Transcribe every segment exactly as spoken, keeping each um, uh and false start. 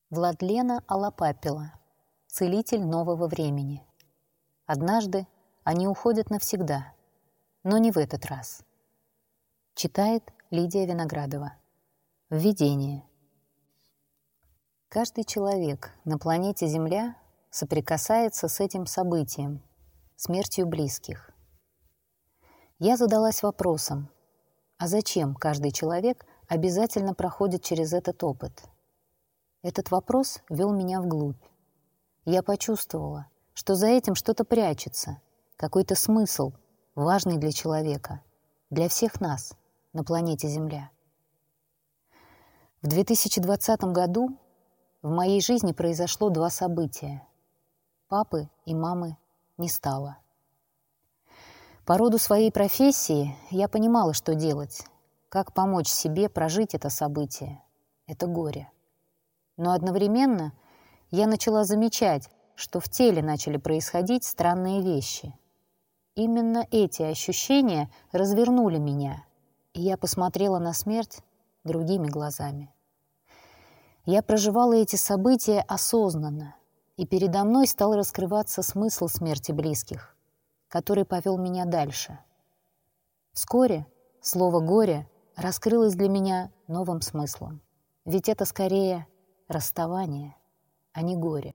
Владлена Алапапила, целитель нового времени. Однажды они уходят навсегда, но не в этот раз. Читает Лидия Виноградова. Введение. Каждый человек на планете Земля соприкасается с этим событием, смертью близких. Я задалась вопросом, а зачем каждый человек обязательно проходит через этот опыт? Этот вопрос вел меня вглубь. Я почувствовала, что за этим что-то прячется, какой-то смысл, важный для человека, для всех нас на планете Земля. В две тысячи двадцатом году в моей жизни произошло два события. Папы и мамы не стало. По роду своей профессии я понимала, что делать, как помочь себе прожить это событие, это горе. Но одновременно я начала замечать, что в теле начали происходить странные вещи. Именно эти ощущения развернули меня, и я посмотрела на смерть другими глазами. Я проживала эти события осознанно, и передо мной стал раскрываться смысл смерти близких, который повел меня дальше. Вскоре слово «горе» раскрылось для меня новым смыслом, ведь это скорее расставание, а не горе.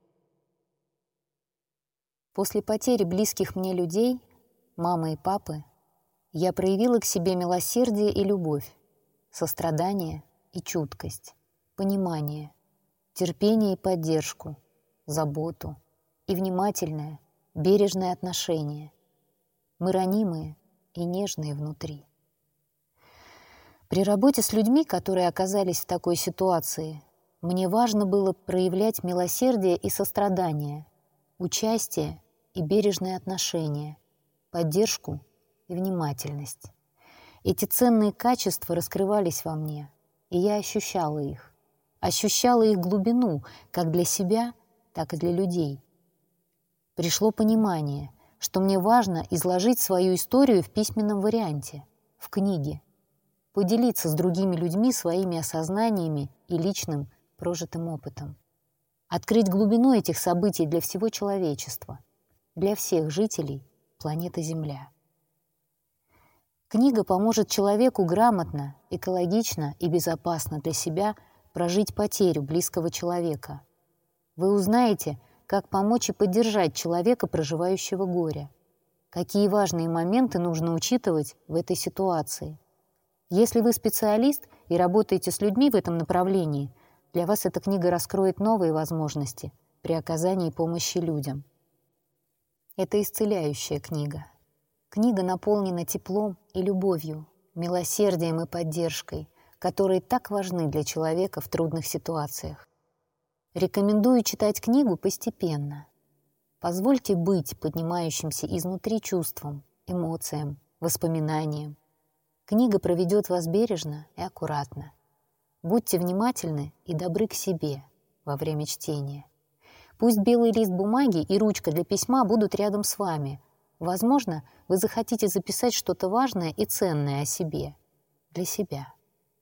После потери близких мне людей, мамы и папы, я проявила к себе милосердие и любовь, сострадание и чуткость, понимание, терпение и поддержку, заботу и внимательное, бережное отношение. Мы ранимые и нежные внутри. При работе с людьми, которые оказались в такой ситуации, мне важно было проявлять милосердие и сострадание, участие и бережное отношение, поддержку и внимательность. Эти ценные качества раскрывались во мне, и я ощущала их. Ощущала их глубину как для себя, так и для людей. Пришло понимание, что мне важно изложить свою историю в письменном варианте, в книге, поделиться с другими людьми своими осознаниями и личным прожитым опытом. Открыть глубину этих событий для всего человечества, для всех жителей планеты Земля. Книга поможет человеку грамотно, экологично и безопасно для себя прожить потерю близкого человека. Вы узнаете, как помочь и поддержать человека, проживающего горе. Какие важные моменты нужно учитывать в этой ситуации. Если вы специалист и работаете с людьми в этом направлении, для вас эта книга раскроет новые возможности при оказании помощи людям. Это исцеляющая книга. Книга наполнена теплом и любовью, милосердием и поддержкой, которые так важны для человека в трудных ситуациях. Рекомендую читать книгу постепенно. Позвольте быть поднимающимся изнутри чувствам, эмоциям, воспоминаниям. Книга проведет вас бережно и аккуратно. Будьте внимательны и добры к себе во время чтения. Пусть белый лист бумаги и ручка для письма будут рядом с вами. Возможно, вы захотите записать что-то важное и ценное о себе, для себя.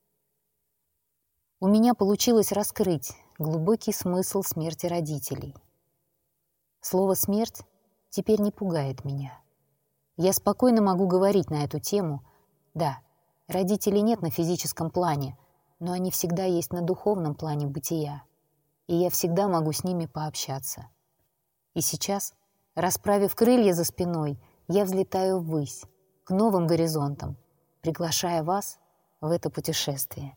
У меня получилось раскрыть глубокий смысл смерти родителей. Слово «смерть» теперь не пугает меня. Я спокойно могу говорить на эту тему. Да, родителей нет на физическом плане, но они всегда есть на духовном плане бытия, и я всегда могу с ними пообщаться. И сейчас, расправив крылья за спиной, я взлетаю ввысь, к новым горизонтам, приглашая вас в это путешествие.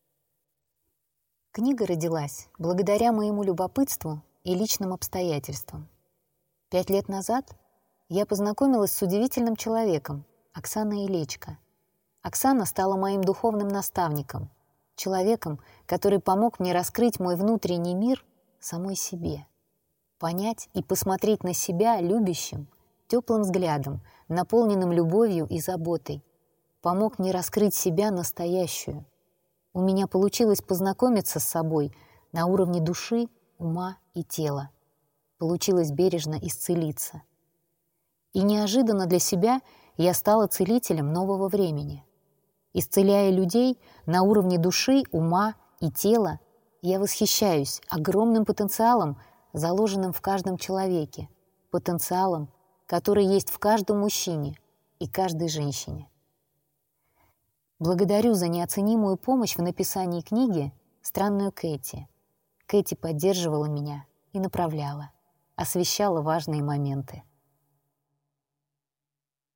Книга родилась благодаря моему любопытству и личным обстоятельствам. Пять лет назад я познакомилась с удивительным человеком, Оксаной Илечко. Оксана стала моим духовным наставником, человеком, который помог мне раскрыть мой внутренний мир самой себе, понять и посмотреть на себя любящим, теплым взглядом, наполненным любовью и заботой, помог мне раскрыть себя настоящую. У меня получилось познакомиться с собой на уровне души, ума и тела. Получилось бережно исцелиться. И неожиданно для себя я стала целителем нового времени. Исцеляя людей на уровне души, ума и тела, Я восхищаюсь огромным потенциалом, заложенным в каждом человеке, потенциалом, который есть в каждом мужчине и каждой женщине. Благодарю за неоценимую помощь в написании книги странную Кэти. Кэти поддерживала меня и направляла, освещала важные моменты.